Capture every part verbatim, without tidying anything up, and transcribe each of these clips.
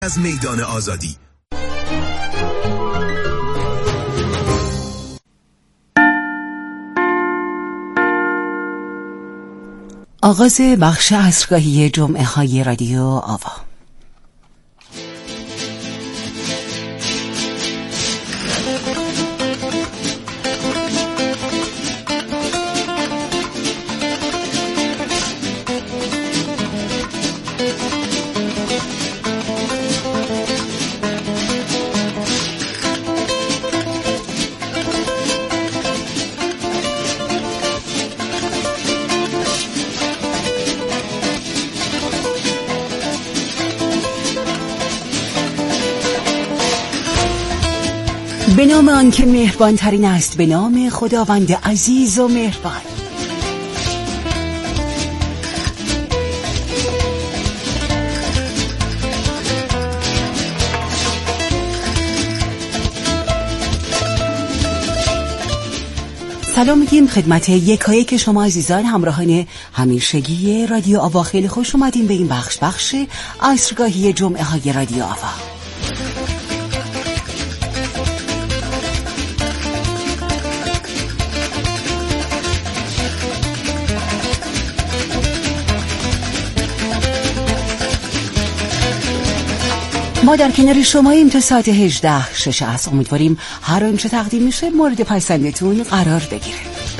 از میدان آزادی. آغاز بخش عصرگاهی جمعه های رادیو آوا. به نام آن که مهربان ترین است، به نام خداوند عزیز و مهربان. سلام میگیم خدمت یکایی که شما عزیزان همراهان همیشگی رادیو آوا. خیلی خوش اومدین به این بخش بخش عصرگاهی جمعه های رادیو آوا. ما در کنار شماییم تا ساعت هجده شش است. امیدواریم هر آنچه تقدیم میشه مورد پسندتون قرار بگیره.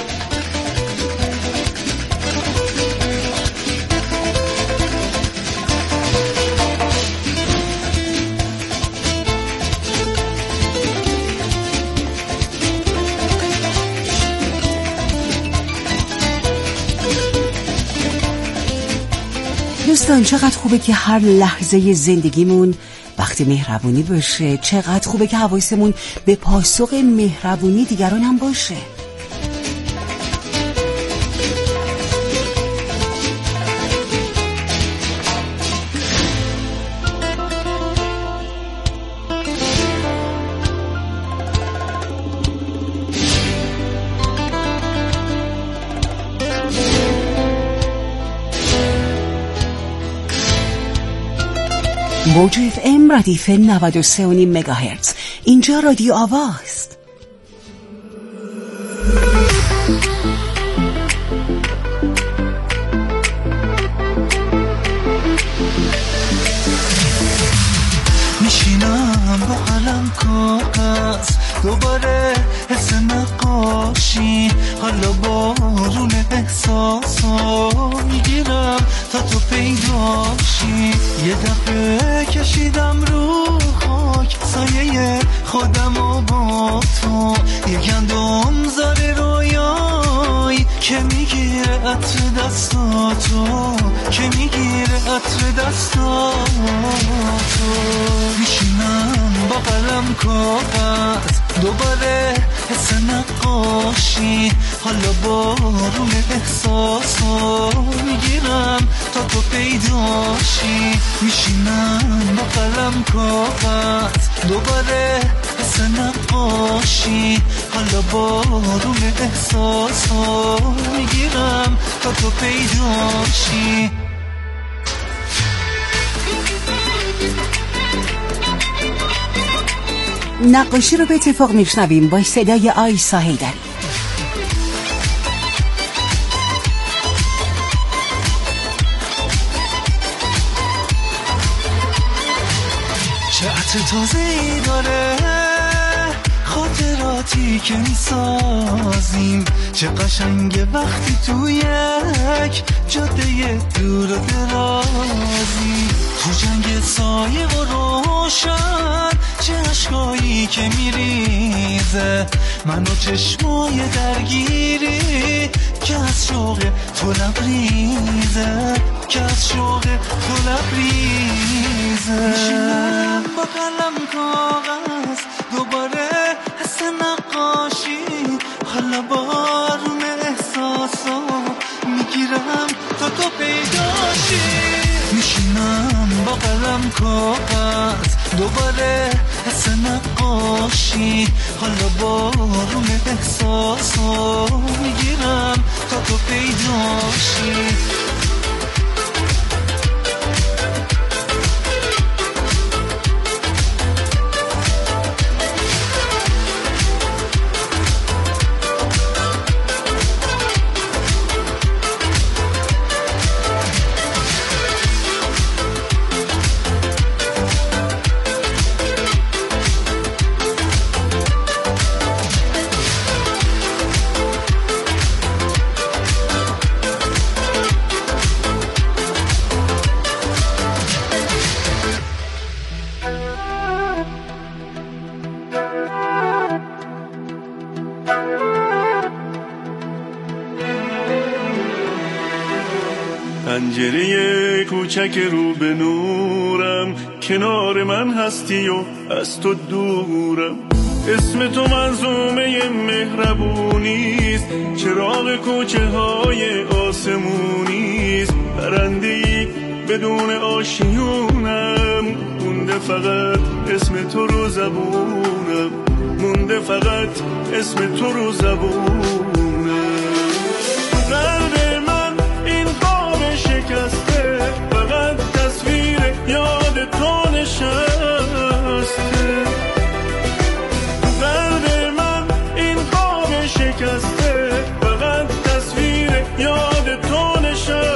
دوستان چقدر خوبه که هر لحظه زندگیمون وقتی مهربونی باشه. چقدر خوبه که حواسمون به پاسخ مهربونی دیگران هم باشه. موج اف ام ردیف نود و سه و نیم مگاهرتز. اینجا رادیو آواست. میشینم با قلم کاغذ دوباره حس نقاشی، حالا بارون احساسا میگیرم تا تو پیداشی. یه دفعه کشیدم رو خاک سایه خودم و با تو، یه گندم زاره رویایی که میگیره عطر دستاتو، که میگیره عطر دستاتو. میشینم با قلم کاغذ دوباره حس نقاشی، حالا بارون احساسا میگیرم تا تو پیداشی. میشینم با قلم کاغذ دوباره حس نقاشی، حالا بارون احساسا میگیرم تا تو پیداشی. نقاشی رو به اتفاق میشنویم با صدای آیسا حیدری. چه عطر تازه‌ای داره خاطراتی که میسازیم، چه قشنگه وقتی تو یک جاده دور و درازی، تو جنگ سایه و روشن چه عشقایی که میریزه، من و چشمای درگیری که از شوق تو لبریزه، که از شوق تو لبریزه. میشینم با قلم کاغذ دوباره حس نقاشی، حالا بارون احساسا میگیرم تا تو پیداشی. میشینم با قلم کاغذ دوباره حس نقاشی، حالا بارون احساسا میگیرم تا تو پیداشی. پنجره کوچک رو به نورم، کنار من هستی و از تو دورم. اسم تو منظومه مهربونیست، چراغ کوچه های آسمونیست. پرنده‌ای بدون آشیونم، مونده فقط اسم تو رو زبونم، مونده فقط اسم تو رو زبونم. قلب من این خواب شکسته، فقط تصویر یاد تو نشسته. قلب من این خواب شکسته، فقط تصویر یاد تو نشسته.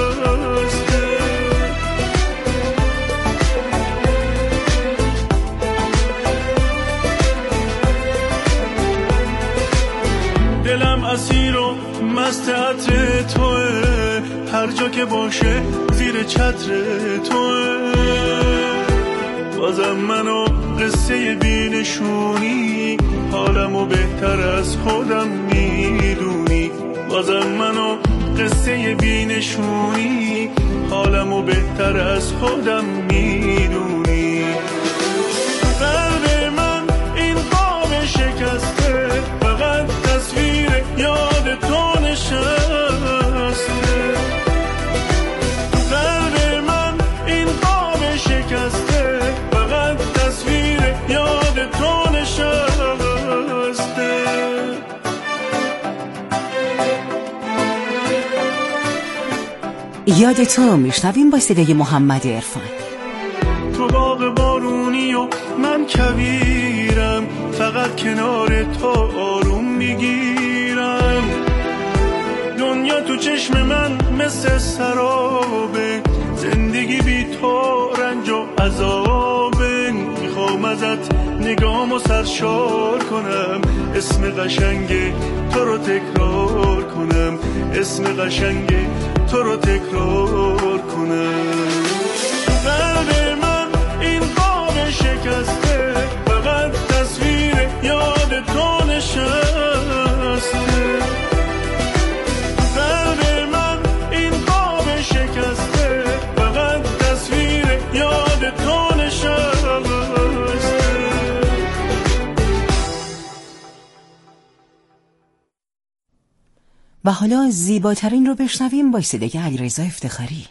دلم اسیر و مست عطر توه، هر جا که باشه زیر چتر توه. بازم منو قصه بینشونی، حالمو بهتر از خودم میدونی. بازم منو قصه بینشونی، حالمو بهتر از خودم میدونی. قلب من این خواب شکسته، فقط تصویر یاد تو نشسته. قلب من این خواب شکسته، فقط تصویر یاد تو نشسته. یاد تو میشنویم با صدای محمد عرفان. تو باغ بارونی و من کویرم، فقط کنار تو آروم میگیرم. دنیا تو چشم من مثل سرابه، زندگی بی تو رنج و عذابه. میخوام ازت نگامو سرشار کنم، اسم قشنگ تو رو تکرار کنم، اسم قشنگ تو رو تکرار کنم. قلب من این خواب شکسته، فقط تصویر یاد تو نشسته. قلب من این خواب شکسته، فقط تصویر یاد تو نشسته. و حالا زیباترین رو بشنویم با صدای علیرضا افتخاری.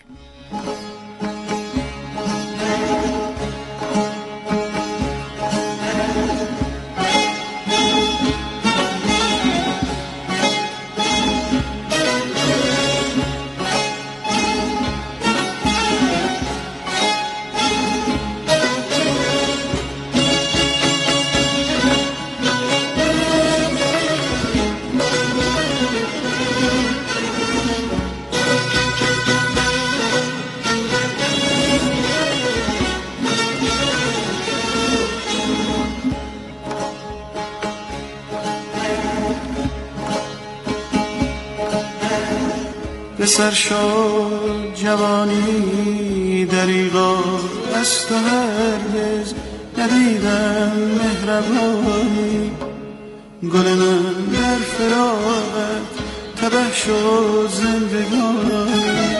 پسر شد جوانی دریغا، از تو هرگز ندیدم مهربانی. گل من در فراقت تبه شد زندگانی.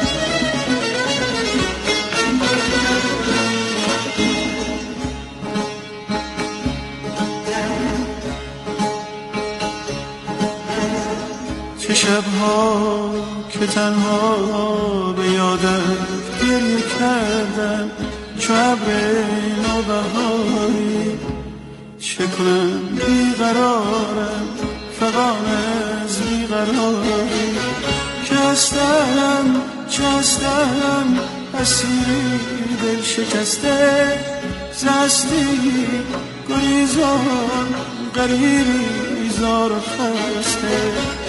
چه شبها که تنها به یادت گریه کردم، چو ابر نوبهاری. چه کنم بیقرارم فغان از بیقراری. که هستم چه هستم اسیری دل شکسته، زستی گریزان غریبی زار و خسته.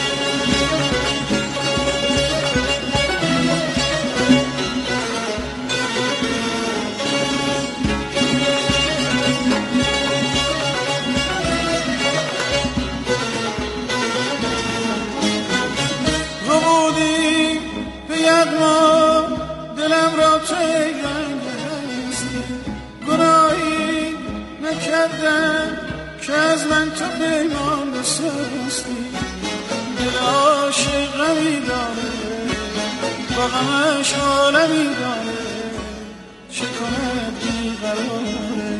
دلم را چگنگستی، گناهی نکردم که از من تو پیمان بسستی. دل عاشق غمی داره با غمش عالمی داره چه کنه بیقراره.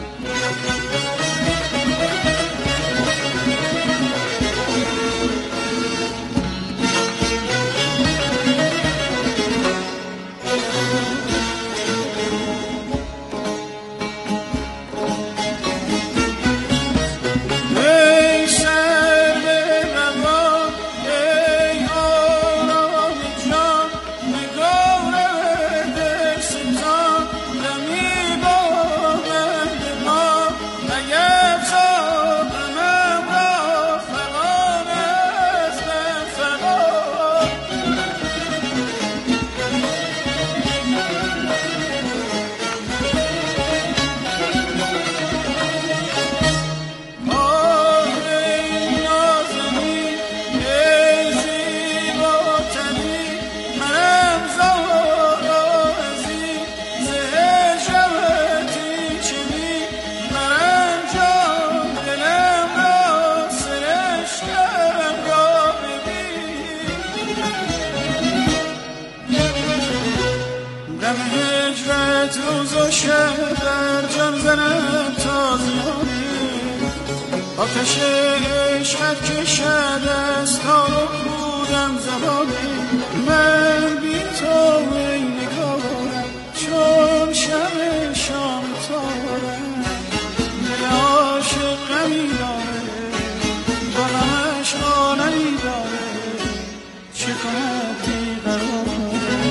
آتش عشقت کشد از تا رو بودم زبانه من بی تو ای نگارم چون شب شام تارم دل عاشق غمی داره با غمش عالمی داره چه کند بیقراره.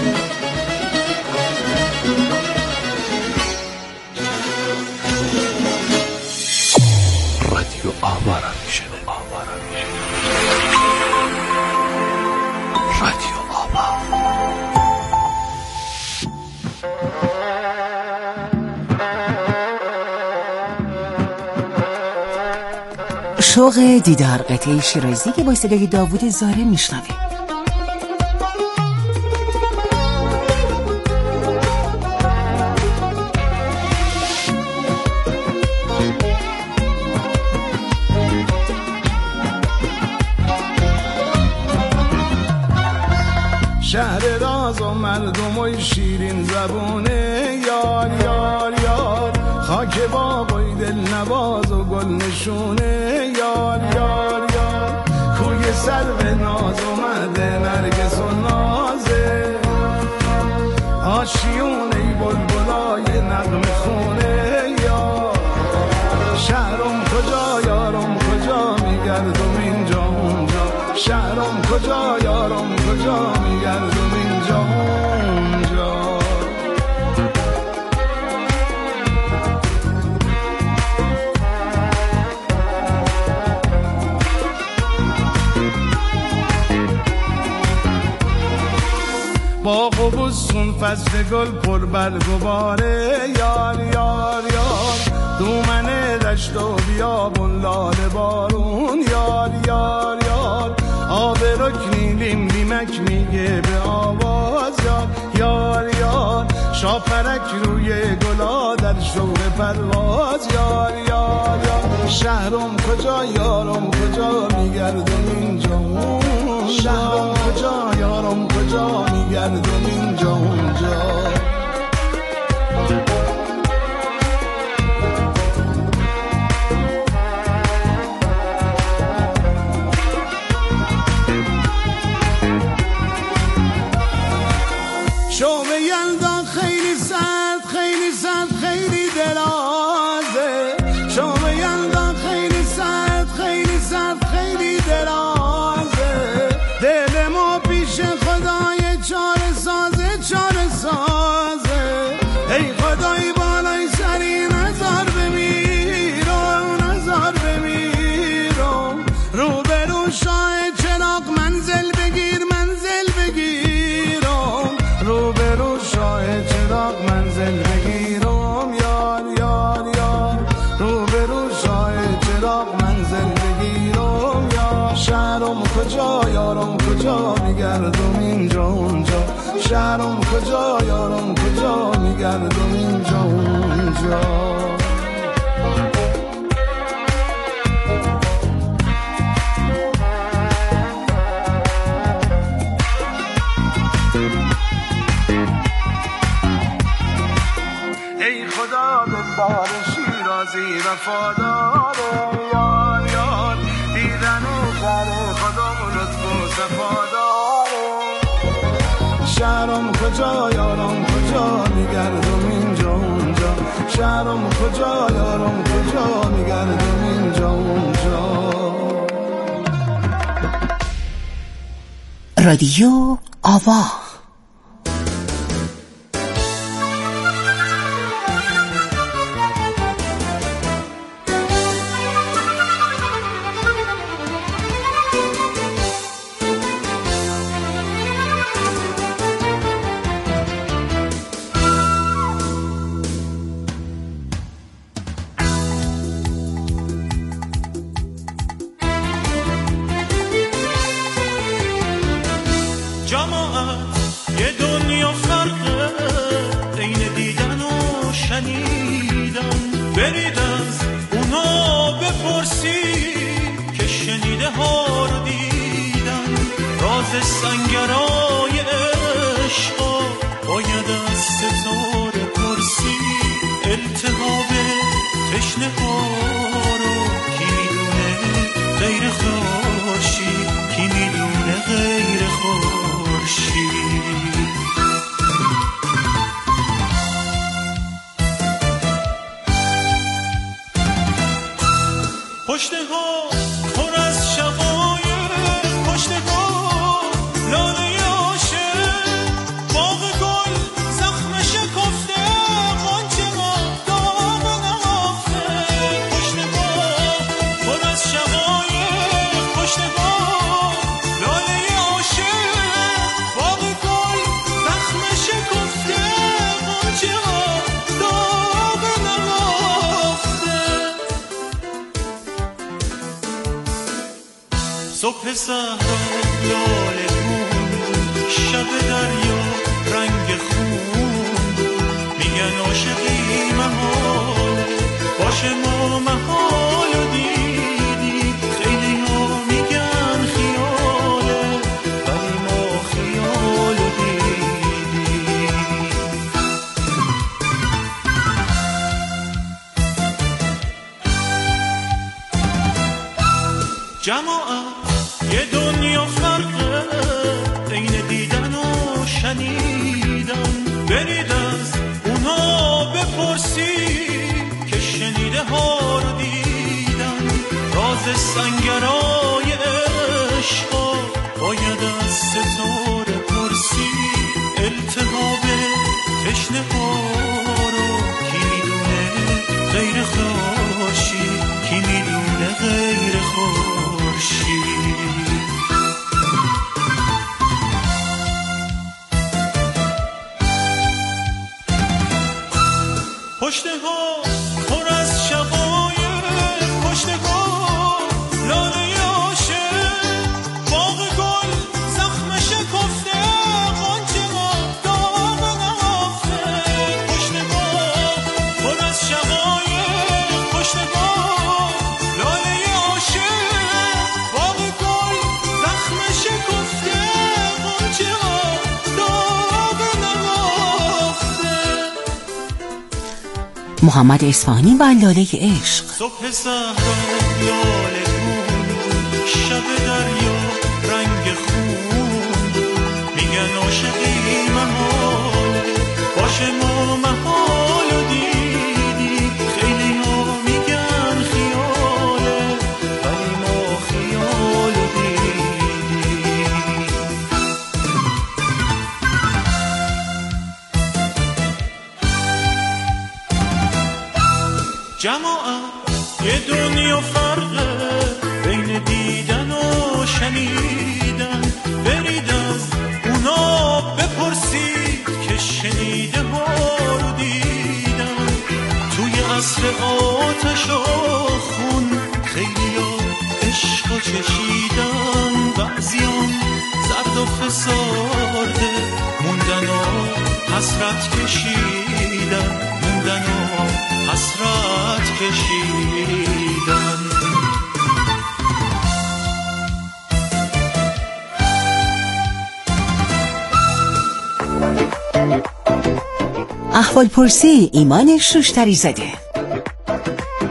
رادیو آوارا میشه آوارا میشه رادیو آوا. شوق دیدار قطعه شیرازی که با صدای داوود زاره میشنویم. شهر راز و مردم و شیرین زبونه یار یار یار خاک بابای دل نواز و گل نشونه یار یار یار کوی سر به ناز اومده نرگس و نازه آشیونه بلبلای نغمه خونه یار شهرم کجا یارم کجا میگردم اینجا اونجا شهرم کجا یارم کجا میگردم اینجا اونجا. باغ و بستون فصل گل پر برگ و باره یار یار یار دومن دشت و بیابون لاله بارون یار یار یار آب رکنی لیم لیمک میگه به آواز یار یار یار شاپرک روی گلا در شوق پرواز یار یار یار شهرم کجا یارم کجا میگردم اینجا اونجا شهرم کجا یارم کجا میگردم اینجا اونجا. شوق یلدا خیلی سرد خیلی سرد خیلی درازه شوق یلدا خیلی سرد خیلی سرد خیلی درازه دل ما پیش خدای چاره سازه چاره سازه ای خدای بالای سری نظر بمیرم نظر بمیرم رو به رو شاه چراغ منزل بگیر منزل بگیرم رو به رو شاه چراغ منزل بگیرم یار یار یار رو به رو شاه چراغ منزل بگیرم یار شهرم کجا یارم کجا میگردم اینجا اونجا شهرم کجا یارم کجا میگردم اینجا اونجا. بعضی وفاداره یار یار دیدن سر خودم لطف و صفاداره شهرم کجا یارم کجا میگردم اینجا اونجا شهرم کجا یارم کجا میگردم اینجا اونجا رادیو آوا. سنگرای عشقا باید از ستاره پرسی التهاب تشنه ها رو کی میدونه غیر خورشید کی میدونه غیر خورشید پشته ها پر از شقایق پشته ها لاله عاشق باغ گل زخم شکفته غنچه ها داغ نهفته پشته ها پر از شقایق پشته ها لاله عاشق باغ گل زخم شکفته غنچه ها داغ نهفته صبح صحرا لاله شب دریا رنگ خون میگن عاشقی محال باشه ما محال و دیدی خیلی ها میگن خیاله ولی ما خیال و دیدی جماعت یه دنیا فرقه بین دیدن و شنیدن برید از اونا بپرسی که شنیده ها رو دیدن راز سنگرای عشقا باید از ستاره پرسی التهاب تشنه ها رو کی میدونه غیر خورشید کی میدونه غیر خورشید پشته ها پر از شقایق پشته ها لاله عاشق باغ گل زخم شکفته غنچه ها داغ نهفته پشته ها پر از شقایق پشته ها لاله عاشق باغ گل زخم شکفته غنچه ها داغ نهفته محمد اصفهانی و لاله عشق. صبح صحرا لاله گون شب دریا رنگ خون میگن عاشقی محال باشه ما محال و دیدی خیلی ها میگن خیاله ولی ما خیال و دیدی جماعت یه دنیا فرقه بین دیدن و شنیدن برید از اونا بپرسید که شنیده ها رو دیدن توی عصر آتش و خون خیلی ها عشق و چشیدن بعضیان زرد و فسارده موندن و حسرت کشیدن موندن و حسرت کشیدن احوال پرسی ایمان شوشتری زده.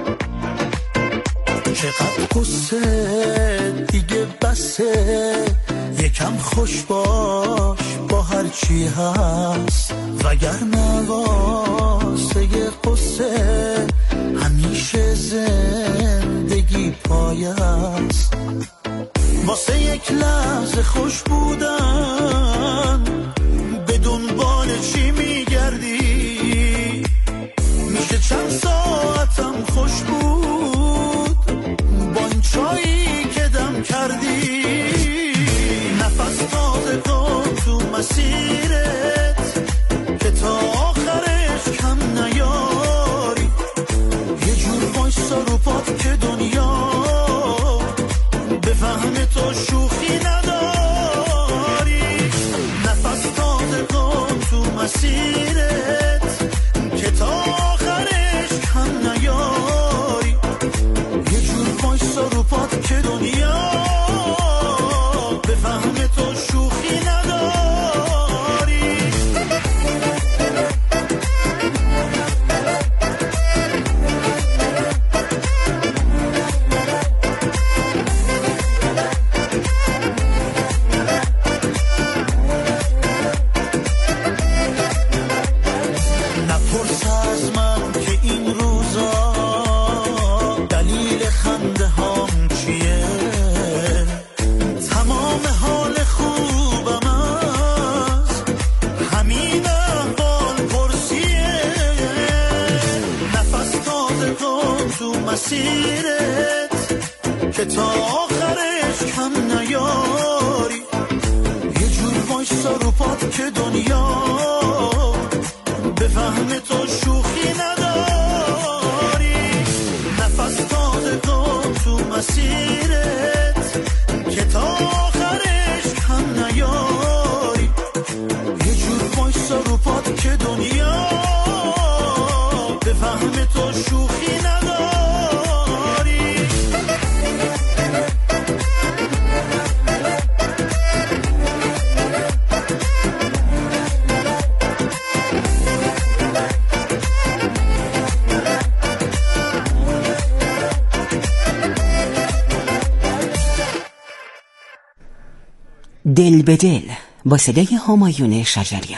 چقدر قصه دیگه بسه، یکم خوش باش با هر چی هست، وگرنه واسه قصه همیشه زندگی پایه است. واسه یک لحظه خوش بودن به دنبال چی میگردی؟ میشه چند ساعتم خوش بود با این چایی که دم کردی. نفس تازه کن تو مسیرت که تا آخرش کم نیاری. یه جور وایسا رو پات که دنیا بفهمه تو شوخی نداری. نفس تازه کن تو مسیرت که تا آخرش کم نیاری. یه جور وایسا رو پات که دنیا بفهمه تو شوخی نداری. مسیرت که تا آخرش کم نیاری. یه جور وایسا رو پات که دنیا بفهمه تو شوخی نداری. نفس تازه کن تو مسیرت که تا آخرش کم نیاری. یه جور وایسا رو پات که دنیا بفهمه تو شوخی نداری. دل به دل با صدای همایون شجریان.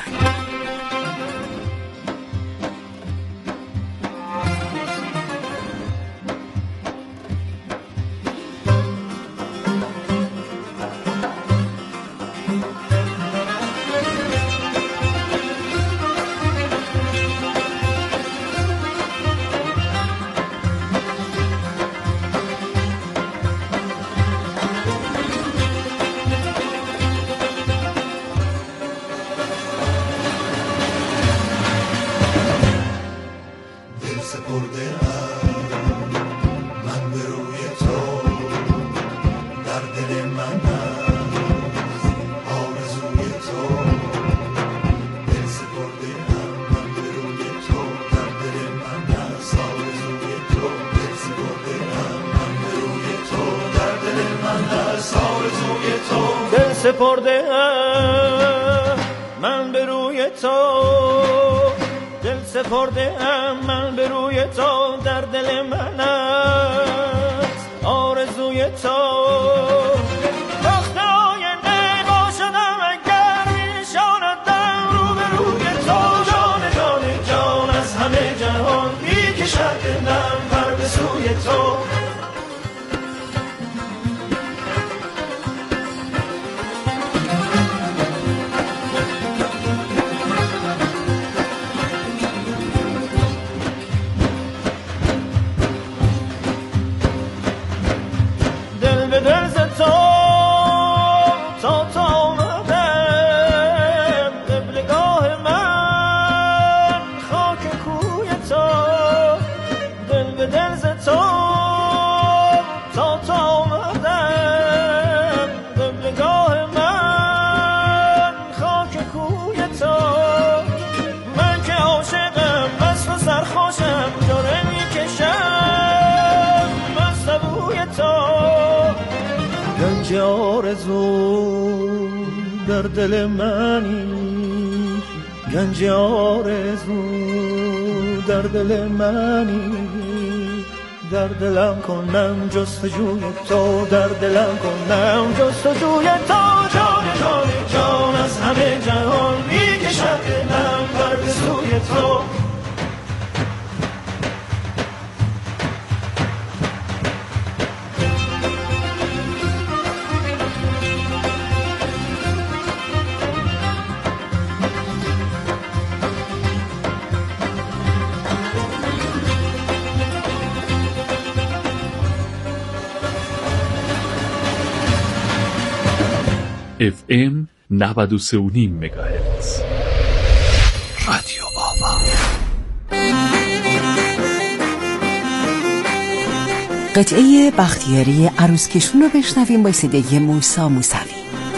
سپرده ام من به روی تو، دل سپرده ام من به روی تو، در دل من است آرزوی تو. وقت آینده باشدم اگر میشاندم رو به روی تو، جان جان جان از همه جهان میکشد دلم پر به سوی تو. گنج آرزو در دل منی، گنج آرزو در دل منی، در دلم کنم جستجوی تو، در دلم کنم جستجوی تو. جان جان جان از همه جهان میکشم دلم بر به سوی تو. اف ام نود و سه و نیم مگاهرتز رادیو آوا. قطعه بختیاری عروسکشون رو بشنویم با صدای موسی موسوی.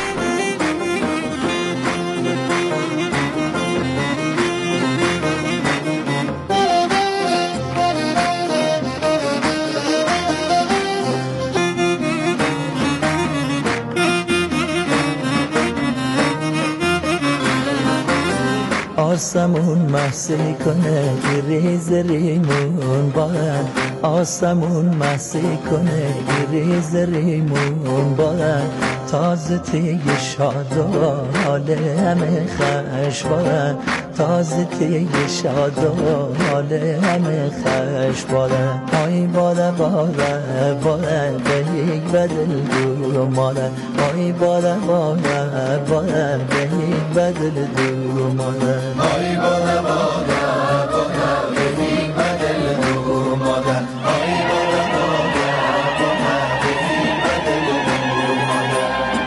آسمون محسی کنه ریز ریمون باید، آسمون محسی کنه ریز ریمون باید، تازه تیگ شاد و حال همه خش باید، تازه تیگ شاد و حال همه خش باید. آی باده باده باده به یک بدل دور ماده، آی باده باده باده به یک بدل دور ماده، آی باده باده باده به یک بدل دور ماده، آی باده باده باده به یک بدل دور ماده.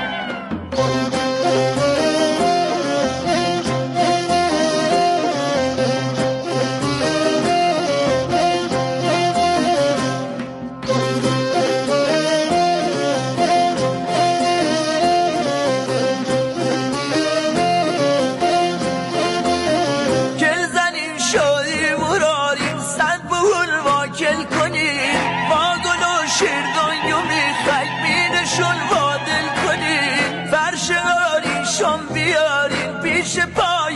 پیش پای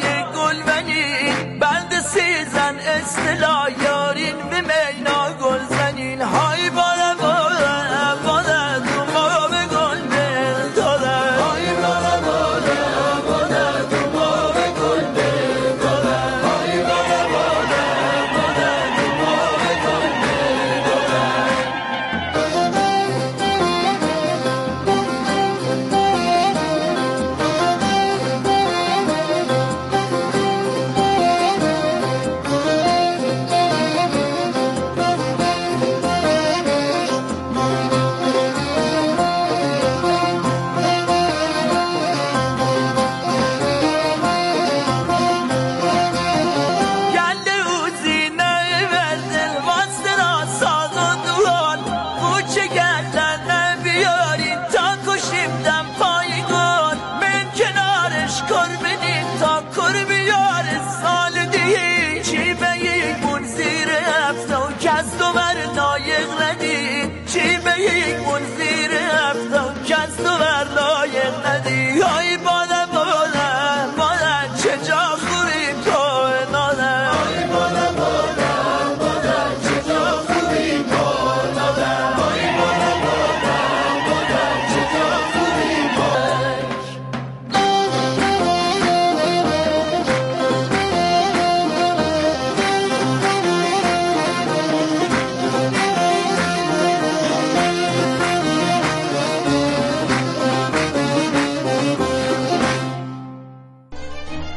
گلبنین بند سیزن اصطلاح یارین به مینا گل زنین. های بالا بالا بالا تو ما به گل برداده، های بالا بالا بالا تو ما به گل برداده، های بالا بالا بالا تو ما به گل برداده.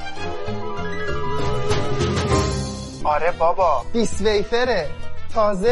آره بابا بیس ویفره تازه